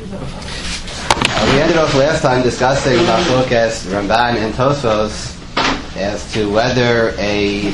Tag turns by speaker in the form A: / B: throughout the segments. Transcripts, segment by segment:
A: We ended off last time discussing Machlokas, Ramban, and Tosfos as to whether a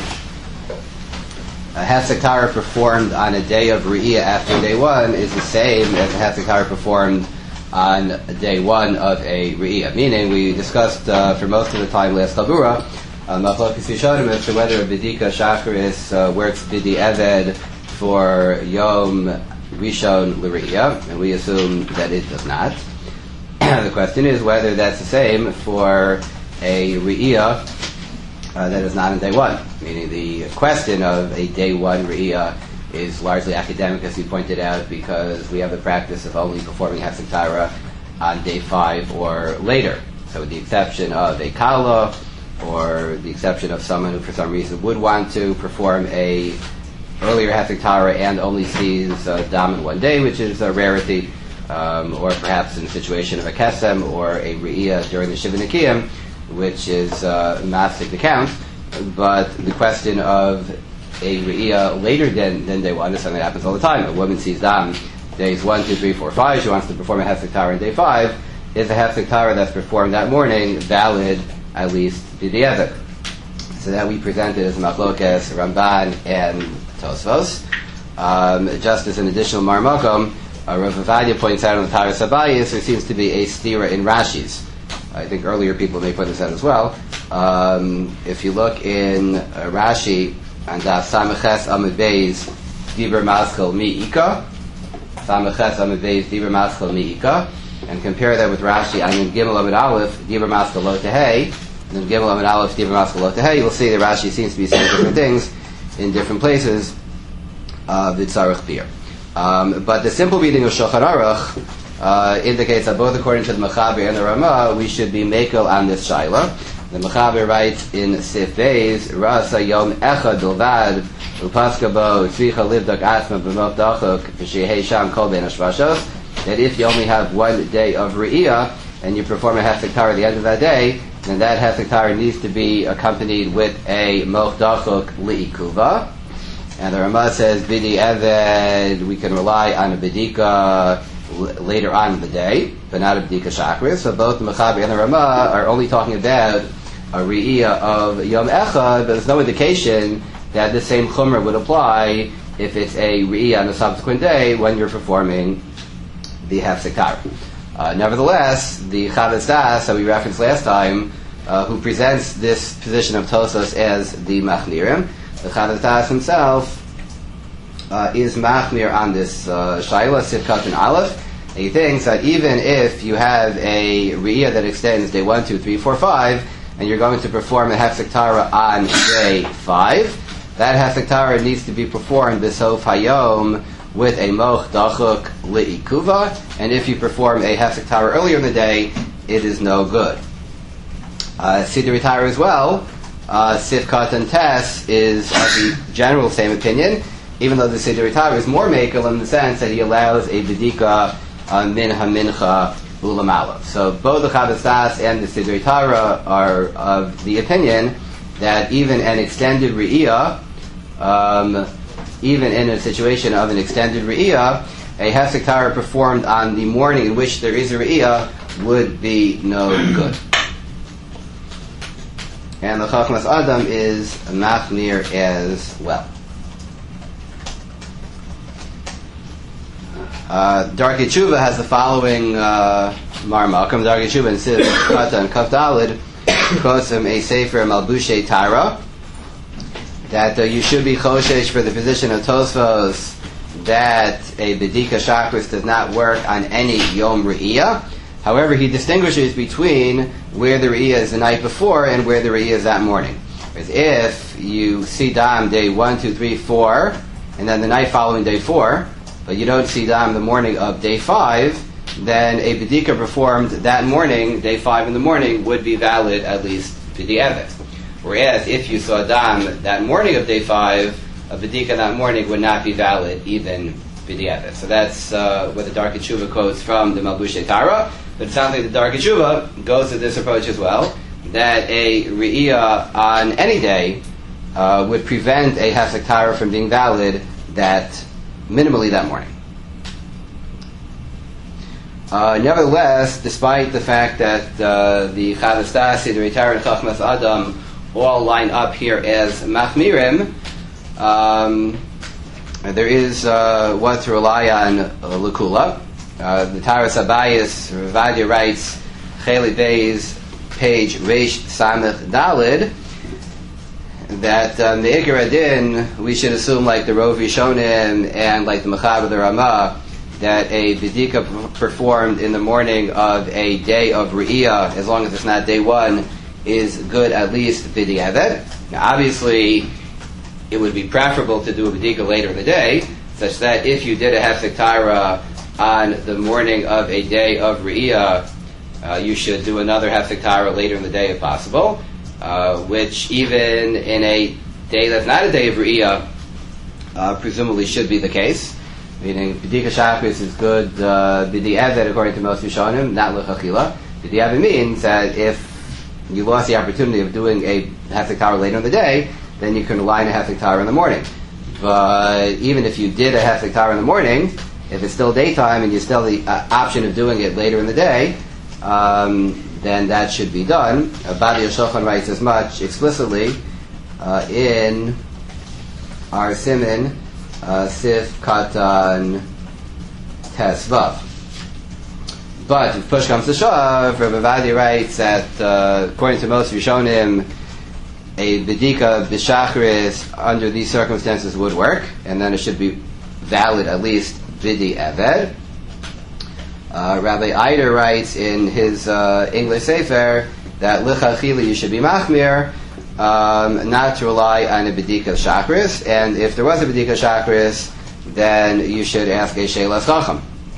A: Hefsek Tara performed on a day of Re'iyah after day one is the same as a Hefsek Tara performed on day one of a Re'iyah. Meaning, we discussed for most of the time last Chabura, Machlokas Yishonim as to whether a B'dika Shacharis works B'di Eved for Yom Rishon L'Re'iyah, and we assume that it does not. The question is whether that's the same for a Re'iyah that is not on day one. Meaning the question of a day one Re'iyah is largely academic, as you pointed out, because we have the practice of only performing Hefsek Tara on day 5 or later. So with the exception of a Kala, or the exception of someone who for some reason would want to perform a earlier Hefsek Tara and only sees Dam in one day, which is a rarity, or perhaps in the situation of a Kesem or a Re'iyah during the Shiva Nikiyim, which is Masik the count. But the question of a Re'iyah later than day one is something that happens all the time. A woman sees Dam days 1, 2, 3, 4, 5. She wants to perform a Hefsek Tara on day 5. Is a Hefsek Tara that's performed that morning valid, at least b'di'evet? So that we presented as Machlokas, Ramban, and Tosfos. Just as an additional marmakom, Rav Avadia points out on the Taras Abayis, there seems to be a stira in Rashi's. I think earlier people may point this out as well. If you look in Rashi, and Samaches Amud Beis Dibur Maschel Mi'ika, Samaches Amud Beis Dibur Maschel Mi'ika, and compare that with Rashi on Gimel Amud Aleph Dibur Maschel Lo Tehei, and then Gimel Amud Aleph Dibur Maschel Lo Tehei, you'll see that Rashi seems to be saying different things in different places. V'tzarech Bir. But the simple reading of Shulchan Aruch indicates that both according to the Mechaber and the Ramah, we should be mekel on this shaila. The Mechaber writes in Sif Beis, Rasa Yom Echad Bilvad, Upaska Bo Tzricha Livdak Asma B'mot Dachuk V'shehei Sham Kol Ben Hashvashos, that if you only have one day of Re'iyah and you perform a Hefsek Tara at the end of that day, then that Hefsek Tara needs to be accompanied with a Moch Dachuk Li'ikuva. And the Ramah says, B'di Eved, we can rely on a B'dika later on in the day, but not a B'dika Shachris. So both the Mechaber and the Ramah are only talking about a Re'iyah of Yom Echad, but there's no indication that the same Chumrah would apply if it's a Re'iyah on a subsequent day when you're performing the Hefsek Tara. Nevertheless, the Chavetz Das that we referenced last time, who presents this position of Tosas as the Machnirim, the Chavetz Das himself is Machmir on this Shaila, Sivkat and Aleph. He thinks that even if you have a Re'iyah that extends day 1, 2, 3, 4, 5, and you're going to perform a Hefsek Tara on day 5, that Hefsek Tara needs to be performed B'sof Hayom with a Moch Dachuk Li'ikuva, and if you perform a Hefsek Tara earlier in the day, it is no good. Siddur Tara as well, Sivkat and Tes is of the general same opinion, even though the Siddur Tara is more mekel in the sense that he allows a B'dika Minha Mincha Ulam Aleph. So both the Chavetz Das and the Siddur Tara are of the opinion that even an extended Re'iyah, even in a situation of an extended Re'iyah, a Hefsek Tara performed on the morning in which there is a Re'iyah would be no good. And the Chachmas Adam is Machmir as well. Darkei Tshuva has the following marmakam. Darkei Tshuva and Siv Kata and Kaf Dalid quotes him a Sefer Malbushe Tara, that you should be choshesh for the position of Tosfos that a B'dika Shachris does not work on any Yom Re'iyah. However, he distinguishes between where the Re'iyah is the night before and where the Re'iyah is that morning. Whereas if you see Dam day 1, 2, 3, 4, and then the night following day 4, but you don't see Dam the morning of day 5, then a B'dika performed that morning, day 5 in the morning, would be valid at least b'di'evet. Whereas if you saw Dam that morning of day 5, a B'dika that morning would not be valid even b'di'evet. So that's what the Darkei Tshuva quotes from the Malbushe Tara. But it sounds like the Darkei Tshuva goes to this approach as well, that a Re'iyah on any day would prevent a Hefsek Tara from being valid that minimally that morning. Nevertheless, despite the fact that the Chavastasi, the Reitar, and Chachmas Adam all line up here as Machmirim, there is what to rely on L'Kula. The Taras Abayis, Ravadia writes, Cheli Beis, page Reish Samech Dalid, that the Ikar Adin, we should assume like the Rov Rishonim and like the Mechaber the Ramah, that a Bidika performed in the morning of a day of Re'iyah, as long as it's not day one, is good at least Bidi Eved. Now obviously, it would be preferable to do a Bidika later in the day, such that if you did a Hefsek Taira on the morning of a day of Re'iyah, you should do another Hefsek Taira later in the day if possible, which even in a day that's not a day of Re'iyah, presumably should be the case. Meaning, B'dika Shachris is good B'di Eved according to most Rishonim, not L'chachila. B'di Eved means that if you lost the opportunity of doing a Hefsek Taira later in the day, then you can rely on a Hefsek Taira in the morning. But even if you did a Hefsek Taira in the morning, if it's still daytime and you still have the option of doing it later in the day, then that should be done. Badi Shulchan writes as much explicitly in our Siman Sif Katan Tesvav. But if push comes to shove, Rabbi Vadi writes that according to most Rishonim, a B'dika B'shachris under these circumstances would work, and then it should be valid at least B'di Eved. Rabbi Eider writes in his English Sefer that L'chachila you should be machmir, not to rely on a B'dika Shachris, and if there was a B'dika Shachris, then you should ask a Shelas Chacham.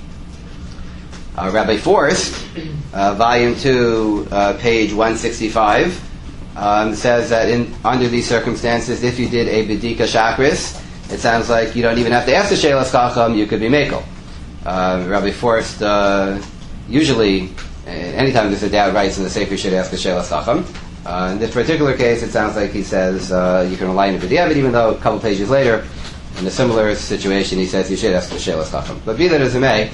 A: Rabbi Forst, volume 2, page 165, says that under these circumstances, if you did a B'dika Shachris, it sounds like you don't even have to ask the Shelas Chacham, you could be Mekel. Rabbi Forst usually, anytime there's a doubt, writes in the Sefer you should ask the Shelas Chacham. In this particular case, it sounds like he says you can rely on the B'di Eved, even though a couple pages later, in a similar situation, he says you should ask the Shelas Chacham. But be that as it may,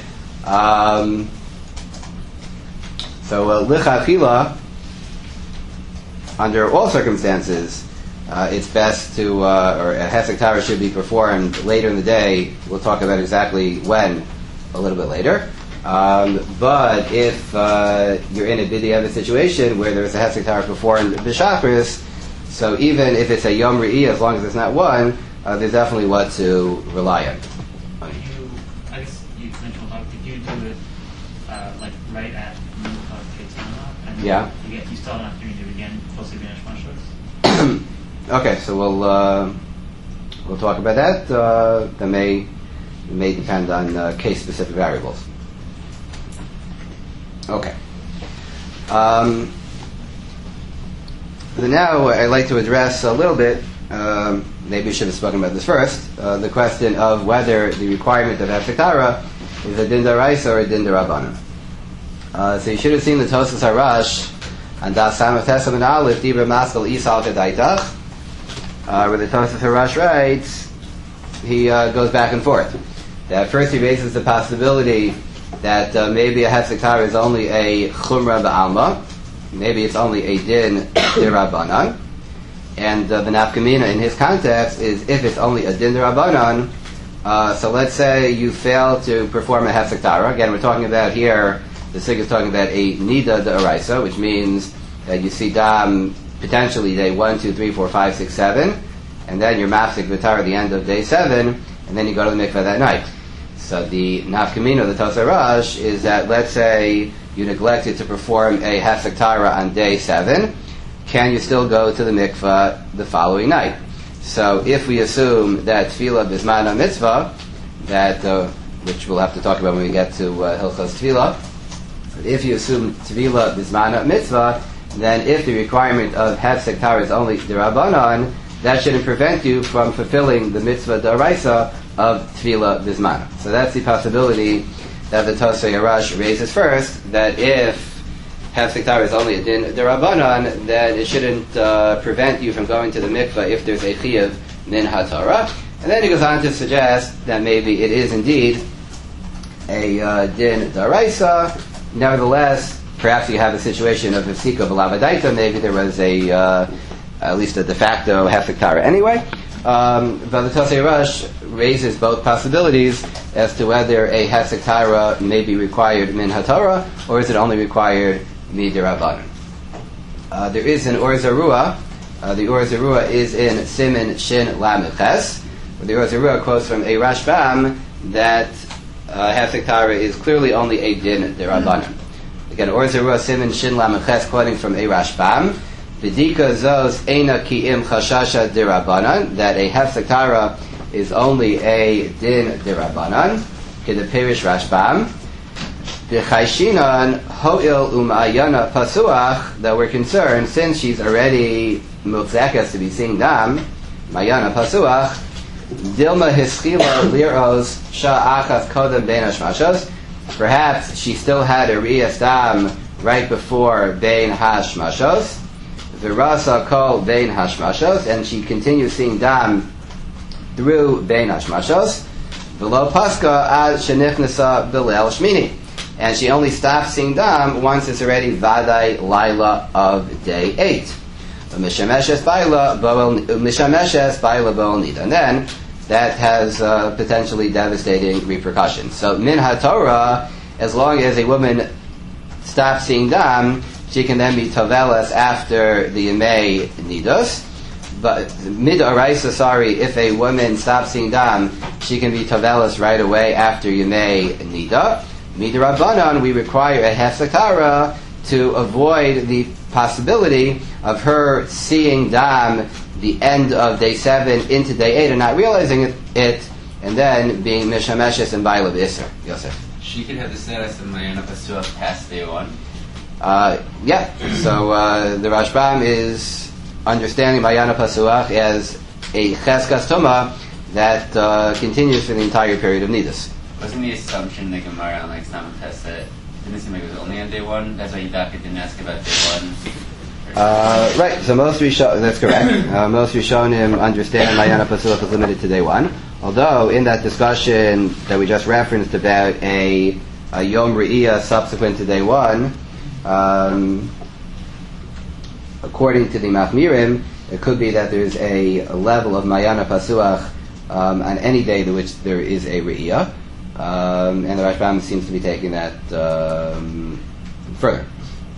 A: so L'chachila, under all circumstances, it's best to, or a Hefsek Taira should be performed later in the day. We'll talk about exactly when a little bit later. But if you're in a B'di Eved situation where there's a Hefsek Taira performed B'shachris, so even if it's a Yom Re'iyah, as long as it's not one, there's definitely what to rely on.
B: I guess you mentioned, if you do it like right at Mincha Ketzana, and you still don't have to redo it again, closely to Mashmashos?
A: Okay, so we'll talk about that. That may depend on case-specific variables. Okay. So now I'd like to address a little bit, maybe we should have spoken about this first, the question of whether the requirement of Hefsek Taira is a din d'oraisa or a din d'Rabbanan. So you should have seen the Tosfos Harash and Das Samach Tesam and Aleph Dibra Maskal Isal Kedaitach, where the Tosfos Harash writes, he goes back and forth. That first he raises the possibility that maybe a Hefsek Taira is only a Chumra Ba'alma, maybe it's only a din d'Rabbanan, and the nafkamina in his context is if it's only a din d'Rabbanan. So let's say you fail to perform a Hefsek Taira. Again, we're talking about here, the Sig is talking about a Nida d'Oraisa, which means that you see Dam potentially day 1, 2, 3, 4, 5, 6, 7, and then you're Mafsek V'Tar at the end of day 7, and then you go to the mikveh that night. So the nafkamina, the Tosfos Harash, is that let's say you neglected to perform a Hefsek Taira on day 7, can you still go to the mikveh the following night? So if we assume that Tefillah Bisman Mitzvah, that which we'll have to talk about when we get to Hilchos Tefillah, if you assume Tefillah Bisman Mitzvah, then if the requirement of Hefsek Taira is only d'Rabbanan, that shouldn't prevent you from fulfilling the Mitzvah d'Oraisa of Tefillah Bisman. So that's the possibility that the Tosfos Harash raises first, that if Hefsek Taira is only a din d'Rabbanan, then it shouldn't prevent you from going to the mikveh if there's a chiyuv min haTorah. And then he goes on to suggest that maybe it is indeed a din daraisa. Nevertheless, perhaps you have a situation of Ifsika B'Lavadaita, maybe there was at least a de facto Hefsek Tara anyway. But the Tosei Rosh raises both possibilities as to whether a Hefsek Tara may be required min HaTorah, or is it only required mid'Rabbanan. There is an Or Zarua. The Or Zarua is in Siman Shin Lamed Ches. The Or Zarua quotes from a Rashbam that Hefsek Tara is clearly only a din d'Rabbanan. Again, Or Zarua Siman Shin Lamed Ches, quoting from a Rashbam. B'dika zos eina ki'im chashasha d'Rabbanan, that a Hefsek Tara is only a din d'Rabbanan. K'de Perish Rashbam. B'chayshinan ho'il u'ma'ayana pasuach, that we're concerned, since she's already mutzekas to be seeing dam, ma'ayana pasuach, dilma hischila liros sha'achas kodem bein hashmashos, perhaps she still had a riyas dam right before bein hashmashos, v'rasa kol bein hashmashos, and she continues seeing dam through bein hashmashos, v'lo paska ad shenifnesa b'leil shmini, and she only stops seeing dam once it's already vadai laila of day 8. Mishameshes baila bo'el nida, and then that has potentially devastating repercussions. So min haTorah, as long as a woman stops seeing dam, she can then be tovelas after the yemei nidos. But mid'Oraisa, if a woman stops seeing dam, she can be tovelas right away after yemei nida. Mid'Rabbanan, we require a Hefsek Tara to avoid the possibility of her seeing dam the end of day 7 into day 8 and not realizing it and then being mishameshes and baila b'isser. Yosef.
C: She could have the status of Mayana Pasuach past day 1.
A: Yeah. So the Rashbam is understanding Mayana Pasuach as a cheskas tuma that continues for the entire period of nidus.
C: Wasn't the assumption in the Gemara on like Samach Tes that didn't it seem like it was only on day 1? That's why Yidaka didn't ask about day 1.
A: Right, so most Rishonim, that's correct. Most Rishonim understand Mayana Pasuach is limited to day 1. Although, in that discussion that we just referenced about a Yom Re'iyah subsequent to day 1, according to the Machmirim, it could be that there's a level of Mayana Pasuach on any day to which there is a Re'iyah. And the Rashbam seems to be taking that further.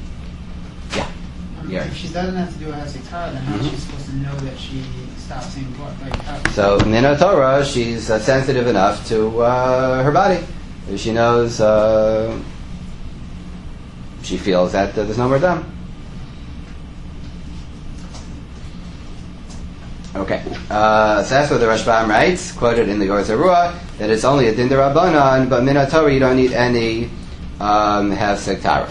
A: Yeah.
D: If she doesn't have to do a Hefsek Tara, then how is she supposed to know that she stopped seeing blood?
A: So, min Torah, she's sensitive enough to her body. She knows, she feels that there's no more dam. Okay. So that's what the Rashbam writes, quoted in the Or Zarua, that it's only a din d'Rabbanan, but min Torah you don't need any Hefsek Tara.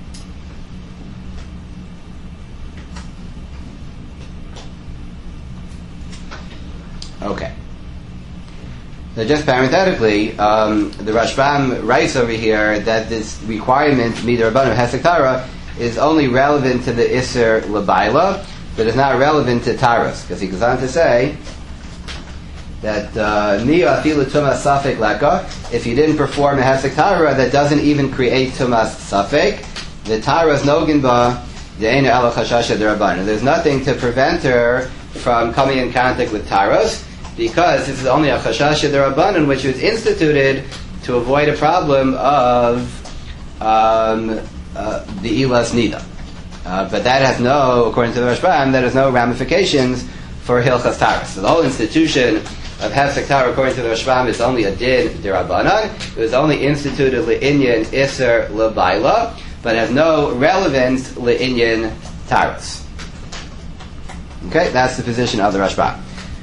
A: Okay. So just parenthetically, the Rashbam writes over here that this requirement, mid'Rabbanan Hefsek Tara, is only relevant to the Isser L'Baila, but it's not relevant to Taras, because he goes on to say that Mi afilu tumas safek leka, if you didn't perform a Hefsek Tara that doesn't even create tumas safek, the Taras nogin ba de'ena ala chashasha d'Rabbanan. There's nothing to prevent her from coming in contact with Taras, because this is only a chashasha d'Rabbanan, which was instituted to avoid a problem of the ilas nida. But that has no, according to the Rashbam, that has no ramifications for Hilchas Taras. So the whole institution of Hefsek Tara, according to the Rashbam, is only a din d'Rabbanan. It was only instituted le'inyan Isser L'Baila, but has no relevance le'inyan Taras. Okay, that's the position of the Rashbam.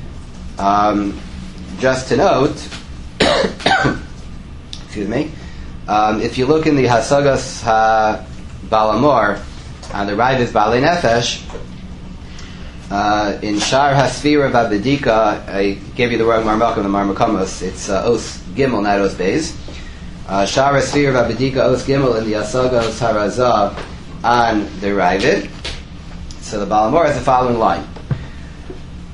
A: Just to note, excuse me, if you look in the Hasagas HaBalamor, on the Raivis Baalei Nefesh, in Shar HaSfira V'Abedika, I gave you the word Marmakom, the Marmakamos, it's Os Gimel, not Os Beis. Shar HaSfira V'Abedika, Os Gimel, in the Hasagas HaRazah on the Ravid. So the Balamor has the following line.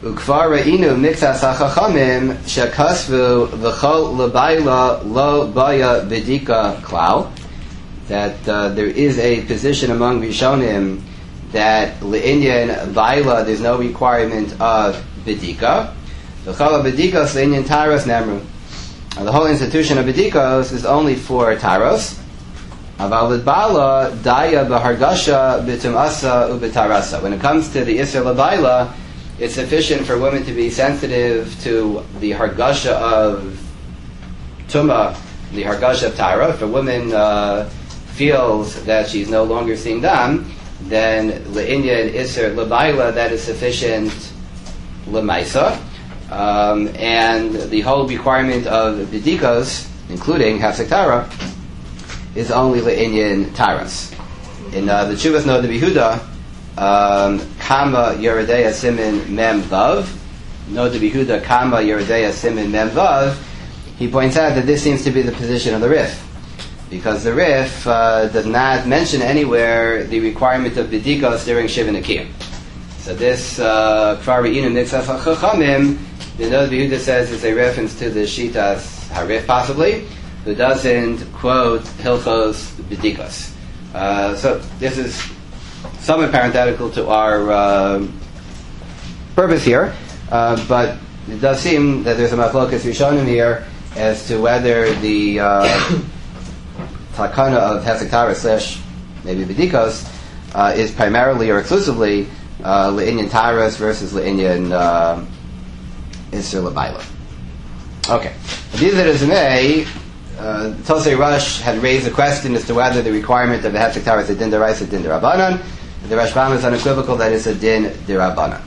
A: Ukvar re'inu mixas hachachamim shekasvu v'chol l'bayla lo baya b'dika klal. That there is a position among Rishonim that le'inyan bayla there's no requirement of b'dika. V'chol b'dikos le'inyan taros nemru. The whole institution of b'dikos is only for taros. Aval l'bala daya b'hargasha b'tumasa u'b'tarasa. When it comes to the isra l'bayla, it's sufficient for women to be sensitive to the hargasha of tuma, the hargasha of tara. If a woman feels that she's no longer seeing dam, then le'inyan isra l'bayla, that is sufficient l'maisa. And the whole requirement of b'dikos, including hafsek tara, is only le'inyan taras. In the Tshuvas Noda B'Yehuda, Kama Yeredeya Simin Mem Vav, Noda B'Yehuda Kama Yeredeya Simin Mem Vav, he points out that this seems to be the position of the Rif, because the Rif does not mention anywhere the requirement of b'dikos during Shiva Nekiyah. So this Kvar Re'inu Mitzvah Chachamim, the Noda B'Yehuda says is a reference to the Shitas Harif possibly, who doesn't quote Hilchos B'dikos. So this is somewhat parenthetical to our purpose here, but it does seem that there's a machlokas rishonim here as to whether the takana of hafsek tara / maybe b'dikos is primarily or exclusively le'inyan taras versus le'inyan isser l'bayla. Okay, these are the Tosei Rosh had raised a question as to whether the requirement of the hafsek tara is a din d'oraisa, a din d'Rabbanan. The Rashbam is unequivocal that it's a din d'Rabbanan.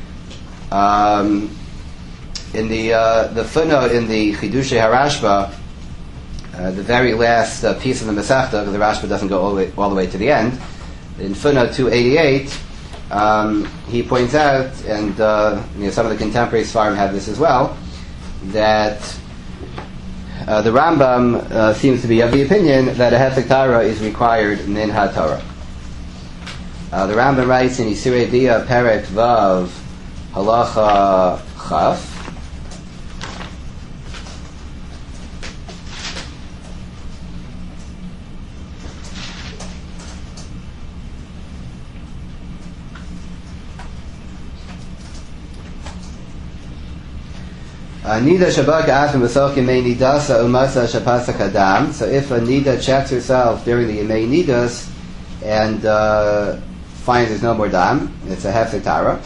A: In the footnote in the Chidushei HaRashba, the very last piece of the Masechta, because the Rashba doesn't go all the way to the end, in footnote 288, he points out, and some of the contemporary Sfarim have this as well, that the Rambam seems to be of the opinion that a hafsek tara is required min ha-Torah. The Rambam writes in Yisirei Bia Perek Vav Halacha Chaf, Nida Shabaka Atim V'Soch Yemei Nidasa Umasa Shapasa Kadam. So if a Nida checks herself during the Yemei Nidas and finds there's no more dam, it's a hafsek tara.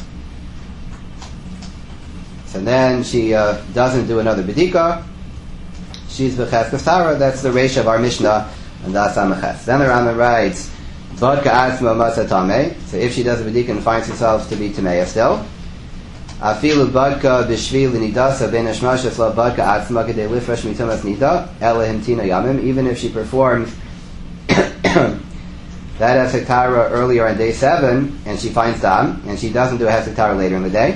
A: So then she doesn't do another b'dika, she's b'cheskas tara. That's the reisha of our Mishnah, and that's amaches. Then the Rambam writes, Bodka atzma masa tameh. So if she does a b'dika and finds herself to be tameya still, afilu bodka b'shvi l'nidasa ben hashmashas la bodka atzma kedei lifresh mitumas nida elahim tina yamim. Even if she performs that hafsek tara earlier on day 7, and she finds dam, and she doesn't do a hafsek tara later in the day.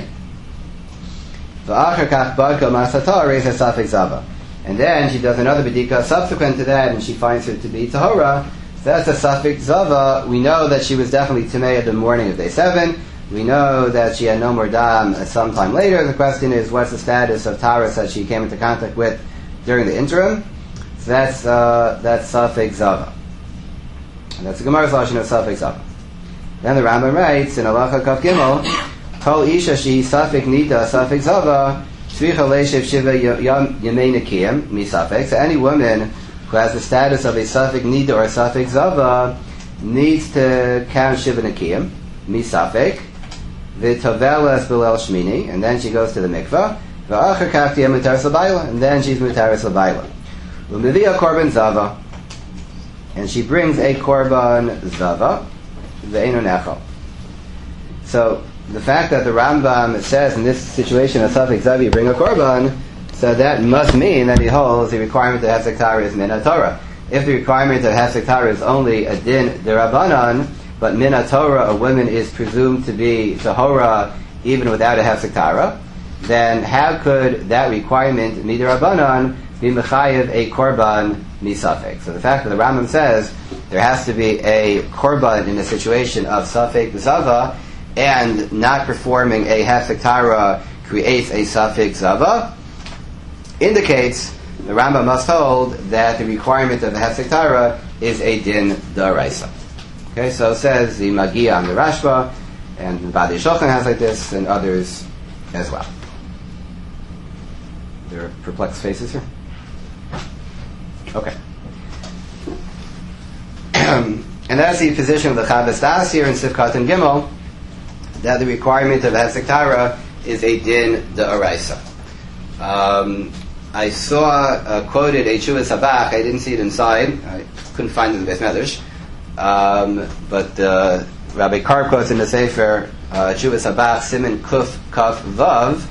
A: And then she does another b'dika subsequent to that, and she finds her to be tahora. So that's a safek zava. We know that she was definitely tamei the morning of day 7. We know that she had no more dam sometime later. The question is, what's the status of taras that she came into contact with during the interim? So that's safek zava. And that's the Gemara's lashon of safek zava. Then the Rambam writes in Halacha Kaf Gimel, Kol isha she safek nida safek zava tzricha leishev shiva yemei nekiyim mi safek. So any woman who has the status of a safek nida or a safek zava needs to count shiva nekiyim mi safek v'tovelas b'leil shmini, and then she goes to the mikvah v'achar kaf tiyeh mutaras l'bayla, and then she's mutaras l'bayla. U'mevia korban zava, and she brings a korban zava ve'eino nechal. So the fact that the Rambam says in this situation of safek zava you bring a korban, so that must mean that he holds the requirement of hafsek tara is min ha-Torah. If the requirement of hafsek tara is only a din d'Rabbanan, but min ha-Torah, a woman is presumed to be tahora even without a hafsek tara, then how could that requirement midrabanan be mechayev a korban misafek? So the fact that the Rambam says there has to be a korban in a situation of safek zava and not performing a hefsek tahara creates a suffix zava, indicates the Rambam must hold that the requirement of the hefsek tahara is a din d'oraisa. Okay, so it says the Magia on the Rashba, and the Badi Shulchan has like this, and others as well. There are perplexed faces here? Okay. And that's the position of the Chavas Das here in Sivkat and Gimel, that the requirement of hefsek tahara is a din d'oraisa. I saw quoted a Chuvas Habach. I didn't see it inside. I couldn't find it in the Beis Medrash. But Rabbi Karp quotes in the Sefer Chuvas Habach Siman Kuf Kaf Vav,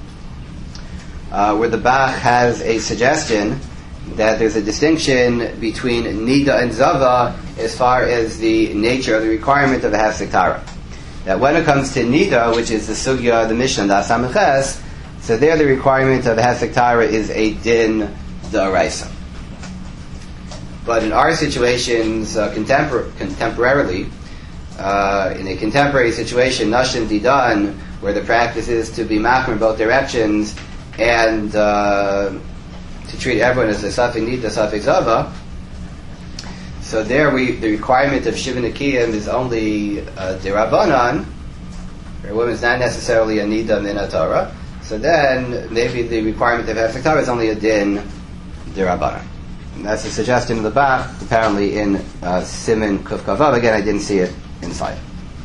A: where the Bach has a suggestion that there's a distinction between Nida and Zava as far as the nature of the requirement of a hefsek tahara. That when it comes to Nida, which is the Sugya, the Mishnah, the Asameches, so there the requirement of a hefsek tahara is a din d'oraisa. But in our situations, contemporarily, in a contemporary situation, Nashim Didan, where the practice is to be machmir in both directions, and to treat everyone as a suffix nida, suffix zava. So there, the requirement of shiva nekiyim is only derabanan. A woman is not necessarily a nida min Torah. So then, maybe the requirement of hefsek tahara is only a din derabanan. And that's a suggestion of the Bach, apparently in Siman Kuf Kavav. Again, I didn't see it inside.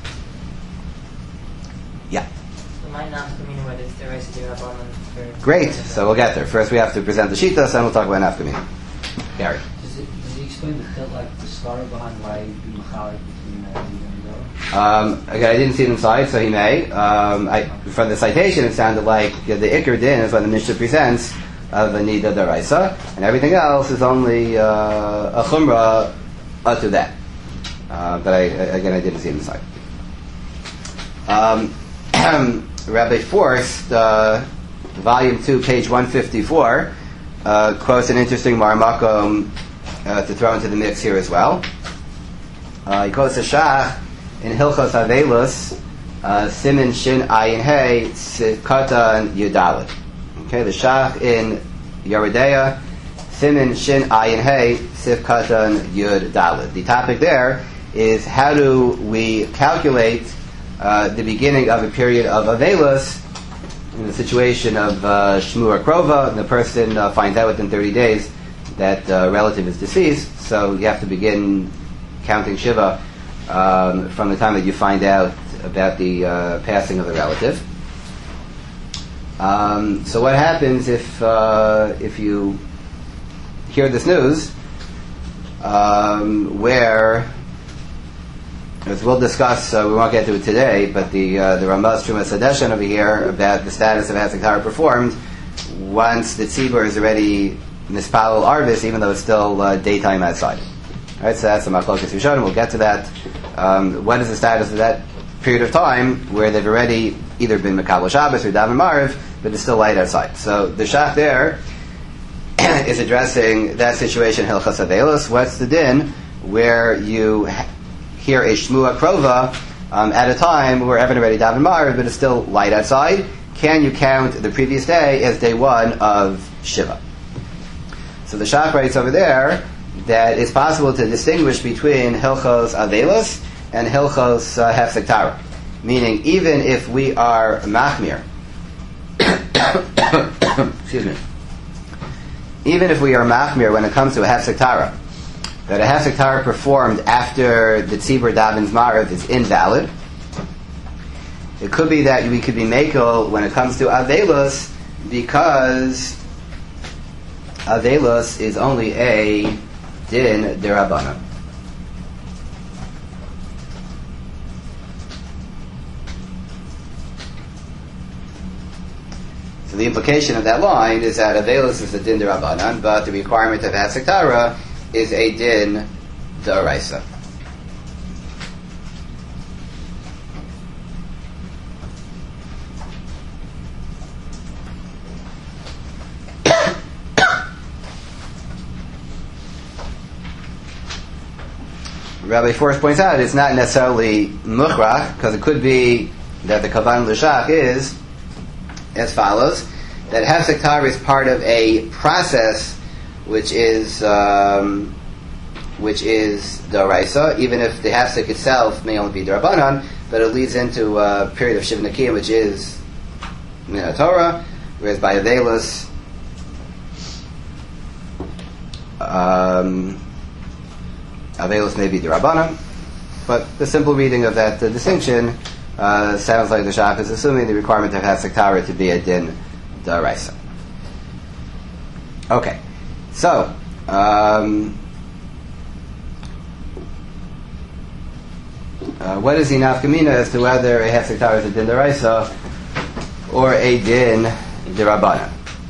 A: Yeah.
E: So might not mean whether it's the race of the Rabbanon.
A: Great. So we'll get there. First, we have to present the Shitas, and we'll talk about Nafkamina. Gary.
F: Does he explain the story behind why he machalik between Nida and Zava?
A: Again, I didn't see it inside, so he may. From the citation, it sounded like the Iker Din is what the Mishnah presents of the Nida d'oraisa, and everything else is only a chumrah to that. But I didn't see it inside. Rabbi Forst, Volume 2, page 154, quotes an interesting marmakom to throw into the mix here as well. He quotes a Shach in Hilchos Avelus, Siman Shin Ayin Hey Katan Yudalit. Okay, the Shach in Yeridea, Siman Shin Ayin Hey Sif Katan Yud Dalit. The topic there is how do we calculate the beginning of a period of Avelus in the situation of Shmua Krova, and the person finds out within 30 days that relative is deceased, so you have to begin counting Shiva from the time that you find out about the passing of the relative. So what happens if you hear this news, where, as we'll discuss, we won't get to it today, but the Ramaz Trumas Hadeshan over here about the status of hefsek tahara performed once the tzibur is already mispalel arvis, even though it's still daytime outside. All right, so that's the machlokas rishonim. We'll get to that. What is the status of that period of time where they've already either been Mekabel Shabbos or Daven Mariv, but it's still light outside? So the Shach there is addressing that situation, Hilchos Avelus. What's the din where you hear a Shmua Krova at a time where everyone already Daven Mariv, but it's still light outside? Can you count the previous day as day one of Shiva? So the Shach writes over there that it's possible to distinguish between Hilchos Avelus and Hilchos hefsek tahara. Meaning, even if we are machmir, excuse me, even if we are machmir when it comes to a hefsek tahara, that a hefsek tahara performed after the tzibur daven's mariv is invalid, it could be that we could be mekel when it comes to Avelus, because Avelus is only a din derabanan. So the implication of that line is that Avelus is a din derabanan, but the requirement of hefsek tahara is a din d'oraisa. Rabbi Forrest points out, it's not necessarily mukhrach, because it could be that the kavan l'shach is as follows: that hefsek tahara is part of a process which is d'oraisa, even if the hefsek itself may only be d'rabanan, but it leads into a period of shiv nakiyim, which is min Torah, whereas by avelus, avelus may be d'rabanan. But the simple reading of that distinction sounds like the Shach is assuming the requirement of hefsek tahara to be a din d'oraisa. Okay, so what is the nafkamina as to whether a hefsek tahara is a din d'oraisa or a din d'rabanan?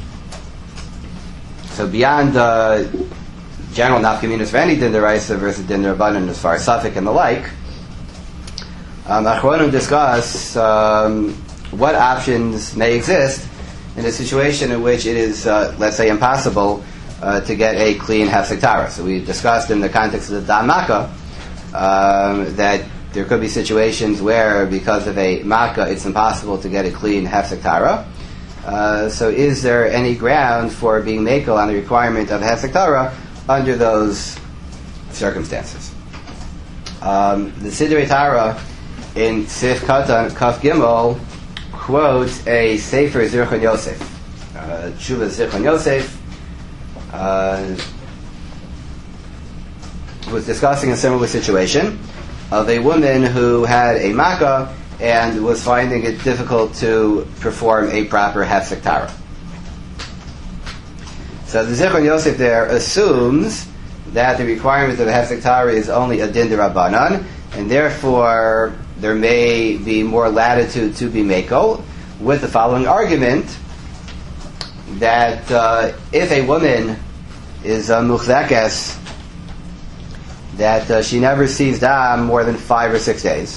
A: So beyond general nafkaminas for any din d'oraisa versus din d'rabanan as far as suffix and the like, Achronim discuss what options may exist in a situation in which it is, let's say, impossible to get a clean hefsek tahara. So we discussed in the context of the dam makkah that there could be situations where, because of a makkah, it's impossible to get a clean hefsek tahara. So is there any ground for being makel on the requirement of hefsek tahara under those circumstances? The Sidrei Torah in Sif Katan Kaf Gimel quotes a Sefer Zirchon Yosef, Tshuva Zirchon Yosef, was discussing a similar situation of a woman who had a makkah and was finding it difficult to perform a proper hefsek tahara. So the Zichron Yosef there assumes that the requirement of a hefsek tahara is only a din d'rabanan, and therefore there may be more latitude to be makel, with the following argument that if a woman is muchzekes, that she never sees dam more than 5 or 6 days.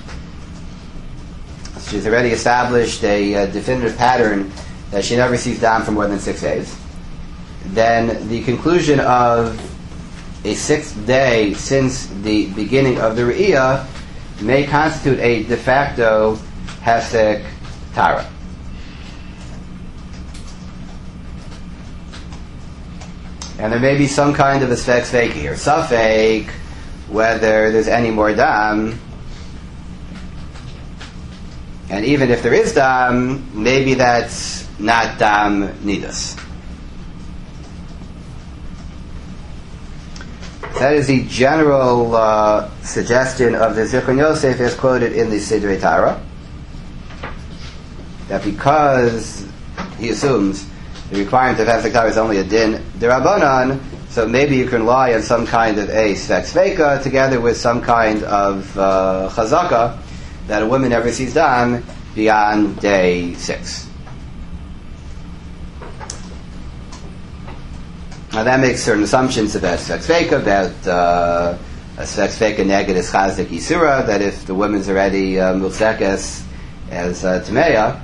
A: She's already established a definitive pattern that she never sees dam for more than 6 days. Then the conclusion of a 6th day since the beginning of the Re'iyah may constitute a de facto hefsek tahara. And there may be some kind of a sfek fake here. Safek, whether there's any more dam, and even if there is dam, maybe that's not dam nidus. That is the general suggestion of the Zichron Yosef as quoted in the Sidrei Torah, that because he assumes the requirement of hefsek tahara is only a din d'rabanan, so maybe you can rely on some kind of a sfek sveka together with some kind of chazaka that a woman never sees dam beyond day 6. Now that makes certain assumptions about sfek sveka, about a sfek sveka neged is chazdik yisura, that if the woman's already muchzekes as tameya,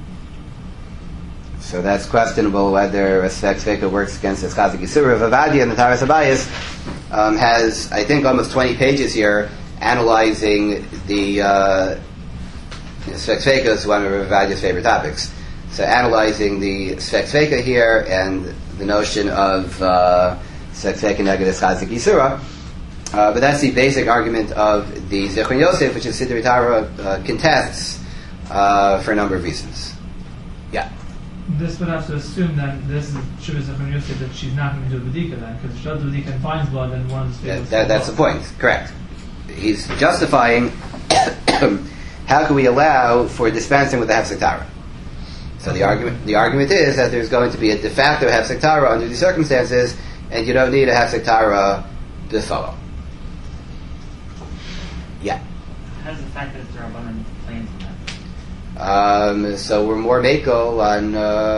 A: so that's questionable whether a sfek sveka works against his chazdik yisura. Vavadia in the Taras Habayis has, I think, almost 20 pages here analyzing the sfek sveka is one of Vavadia's favorite topics. So analyzing the sfek sveka here and the notion of sfek sveka neged is chazdik yisura. But that's the basic argument of the Zichron Yosef, which is Sidrei Torah contests for a number of reasons. Yeah.
G: This would have to assume that this is Shuvah Zichron Yosef, that she's not going to do a B'dika then, because if she does the B'dika and finds blood, then one of the
A: That's the point, correct. He's justifying how can we allow for dispensing with the hefsek tahara. So the argument is that there's going to be a de facto hefsek tahara under these circumstances, and you don't need a hefsek tahara to follow. Yeah.
B: How does the fact that it's Rabbanan play into that?
A: So we're more makel on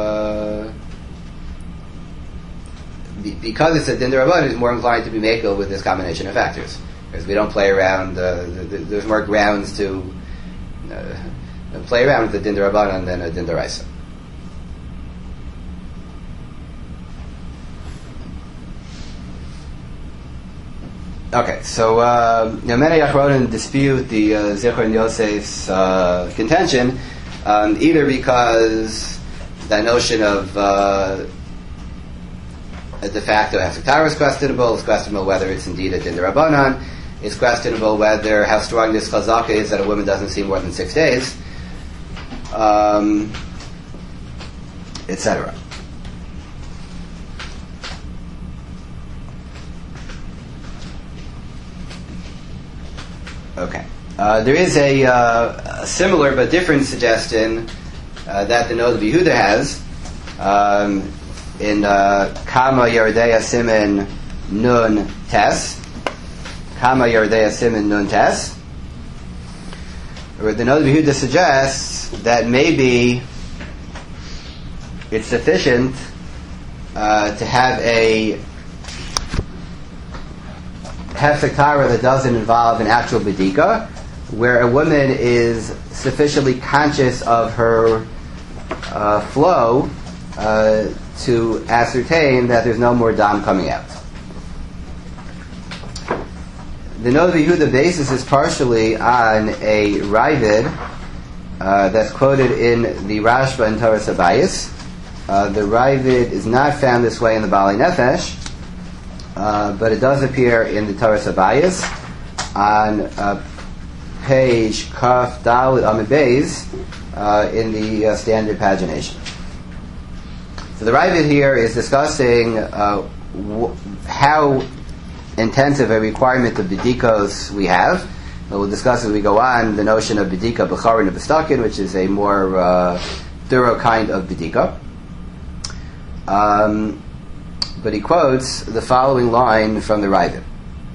A: because it's a din d'rabanan, is more inclined to be makel with this combination of factors, because we don't play around. There's more grounds to play around with the din d'rabanan than a din d'oraisa. Okay, so many Achronim dispute the Zichron Yosef's contention, either because that notion of a de facto Haftarah is questionable. It's questionable whether it's indeed a din d'Rabbanan. It's questionable whether how strong this chazaka is that a woman doesn't see more than 6 days, etc. Okay. There is a similar but different suggestion that the Noda B'Yehuda has in Kama Yeridea Simen Nun Tes. Kama Yeridea Simen Nun Tes. Where the Noda B'Yehuda suggests that maybe it's sufficient to have a Hefsek that doesn't involve an actual bedika, where a woman is sufficiently conscious of her flow to ascertain that there's no more dam coming out. The Noda B'Yehuda basis is partially on a Ravid that's quoted in the Rashba and Torah Sabayis. The Ravid is not found this way in the Bali Nefesh, but it does appear in the Torah Sabayis on page Kaf Dalit Amid Beis in the standard pagination. So the Ravid here is discussing how intensive a requirement of bedikos we have. We'll discuss as we go on the notion of bedika b'charin and b'stakin, which is a more thorough kind of bedika. But he quotes the following line from the Ravid.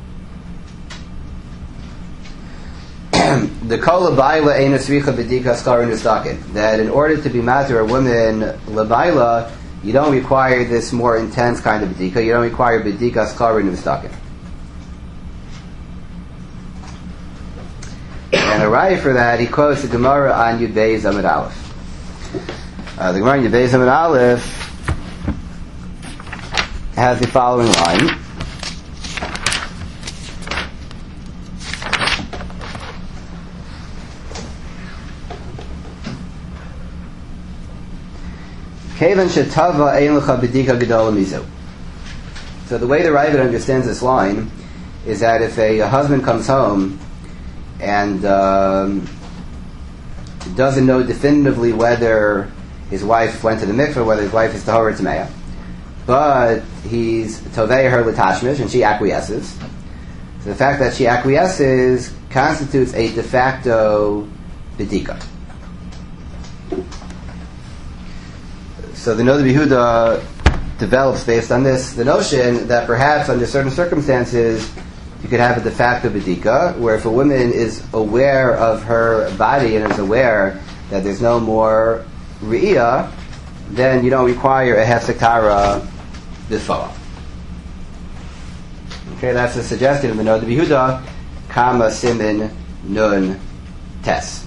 A: The kol labayla ein asricha bedika skarin u'stakin. That in order to be matter a woman labayla, you don't require this more intense kind of bedika. You don't require bedika skarin u'stakin. And a raya for that, he quotes the Gemara on Yud Beis Amud Aleph. The Gemara on Yud Beis Amud Aleph has the following line. Kevan shetava ein lecha bedika gedola mizu. So the way the Ravid understands this line is that if a husband comes home and doesn't know definitively whether his wife went to the mikveh, whether his wife is tahor or tameya, but he's tovei her l'tashmish, and she acquiesces. So the fact that she acquiesces constitutes a de facto bedika. So the Noda B'Yehuda develops based on this the notion that perhaps under certain circumstances you could have a de facto bedika, where if a woman is aware of her body and is aware that there's no more re'iyah, then you don't require a hefsek tara b'fala. Okay, that's a suggestion of the Noda B'Yehuda, Kama Simin Nun Tes.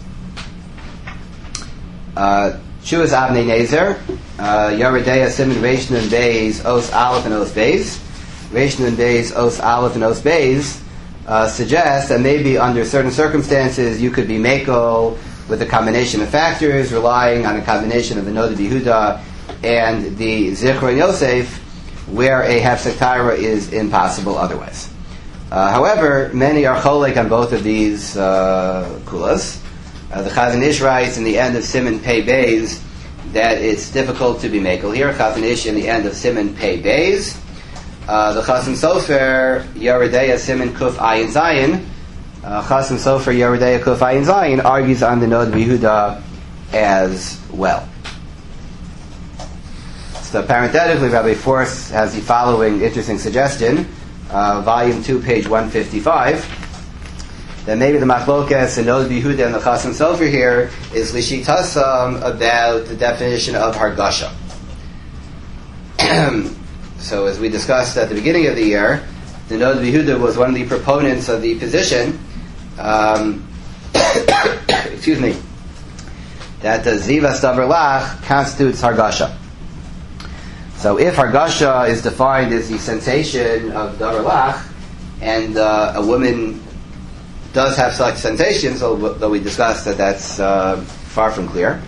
A: Shuas Avnei Nezer, Yeridea Simin Reish Nun Beis Os Aleph and Os Beis. Reish Nun Beis Os Aleph and Os Beis suggests that maybe under certain circumstances you could be mekel with a combination of factors, relying on a combination of the Noda B'Yehuda and the Zichron Yosef, where a hefsek tara is impossible otherwise. However, many are cholek on both of these kulas. The Chazon Ish writes in the end of Siman Pei Beis that it's difficult to be mekel here. Chazon Ish in the end of Siman Pei Beis. The Chasam Sofer Yeridea Siman Kuf Ayin Zayin. Chasam Sofer Yeridea Kuf Ayin Zayin argues on the Noda B'Yehuda as well. So parenthetically, Rabbi Force has the following interesting suggestion, volume 2, page 155. That maybe the machlokas and Noda B'Yehuda and the Chasam Sofer here is lishitasam about the definition of hargasha. So as we discussed at the beginning of the year, the Noda B'Yehuda was one of the proponents of the position, excuse me, that the zivas davar lach constitutes hargasha. So if hargasha is defined as the sensation of davar lach, and a woman does have such sensations, though we discussed that that's far from clear.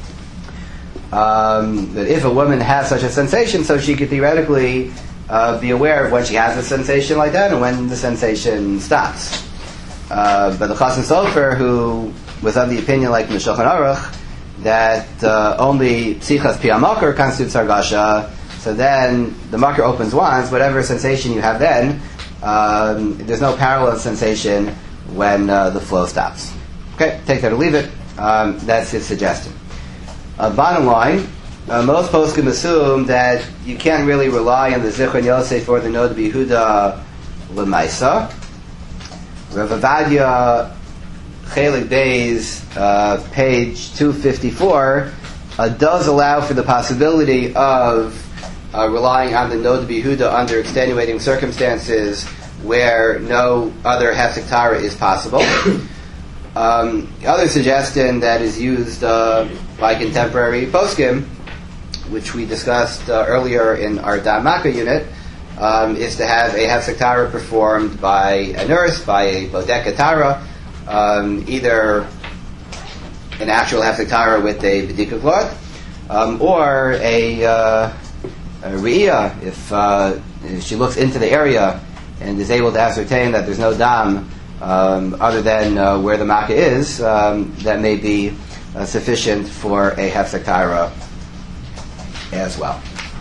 A: That if a woman has such a sensation, so she could theoretically be aware of when she has a sensation like that and when the sensation stops. But the Chassan Sofer, who was of the opinion, like in the Shulchan Aruch, that only Psichas Pi HaMakor constitutes Hargasha, so then the Makor opens once, whatever sensation you have then, there's no parallel sensation when the flow stops. Okay, take that or leave it. That's his suggestion. Bottom line, most poskim assume that you can't really rely on the Zichron Yosef or the Nod B'Yehuda L'maisa. Rav Avadia Chelik Beis, page 254, does allow for the possibility of relying on the Nod B'Yehuda under extenuating circumstances where no other Hefsek Tara is possible. The other suggestion that is used by contemporary poskim, which we discussed earlier in our Da'amaka unit, is to have a Hefsek Tara performed by a nurse, by a Bodeka Tara, either an actual Hefsek Tara with a B'dika cloth, or a Re'iyah, if she looks into the area and is able to ascertain that there's no dam other than where the makkah is, that may be sufficient for a Hefsek Tara as well.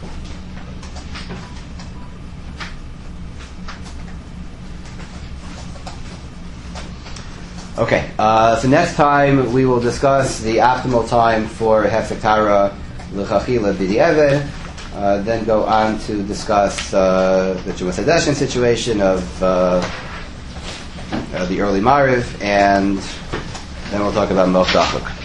A: Okay, so next time we will discuss the optimal time for Hefsek Tara L'chachila B'di'eved, then go on to discuss the Chumas Hadeshin situation of the early Mariv, and then we'll talk about Moch Dachuk.